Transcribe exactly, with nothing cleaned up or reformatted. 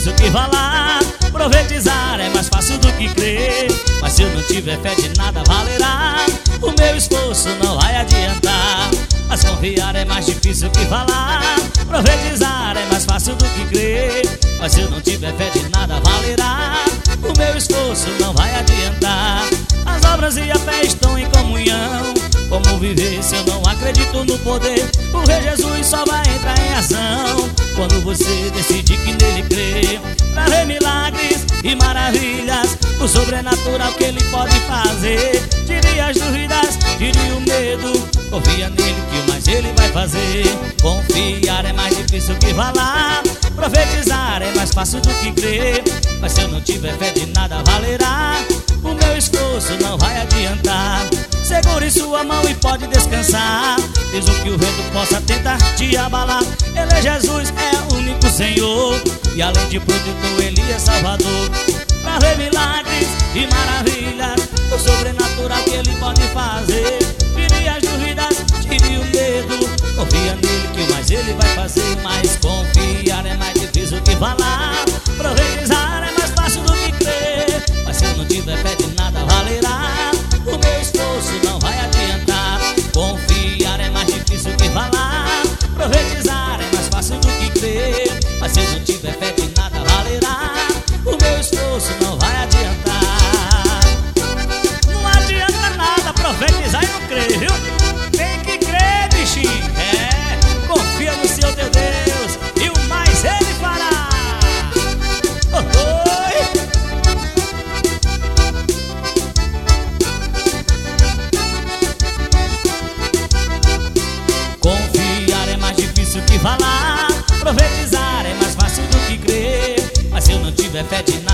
difícil que falar. Profetizar é mais fácil do que crer, mas se eu não tiver fé de nada valerá. O meu esforço não vai adiantar. Mas confiar é mais difícil que falar. Profetizar é mais fácil do que crer, mas se eu não tiver fé de nada valerá. O meu esforço não vai adiantar. As obras e a fé estão em comunhão. Como viver se eu não acredito no poder? O Rei Jesus só vai entrar em ação quando você decidir que nele crê. Pra ver milagres e maravilhas, o sobrenatural que ele pode fazer. Tire as dúvidas, tire o medo, confia nele que o mais ele vai fazer. Confiar é mais difícil que falar. Profetizar é mais fácil do que crer, mas se eu não tiver fé de nada valerá. O meu esforço não vai adiantar. Segure sua mão e pode descansar, mesmo que o vento possa tentar te abalar. Ele é Jesus, é o único Senhor, e além de protetor, Ele é Salvador. Pra ver milagres e maravilhas, o sobrenatural que Ele pode fazer. Tire as dúvidas, tire o medo, confia nele que o mais Ele vai fazer. Mas confiar é mais difícil que falar. Profetizar é mais fácil do que crer, mas se eu não tiver fé de nada valerá. O meu esforço não vai adiantar. Confiar é mais difícil que falar. Profetizar é mais fácil do que crer, mas se eu não tiver fé de nada valerá. O meu esforço não vai adiantar. Não adianta nada profetizar e não crer, viu? Tem que crer, bichinho. É, confia no seu teu Deus e o mais Ele fará. Oh, oh. Confiar é mais difícil que falar. Profetizar é mais fácil do que crer, mas se eu não tiver fé de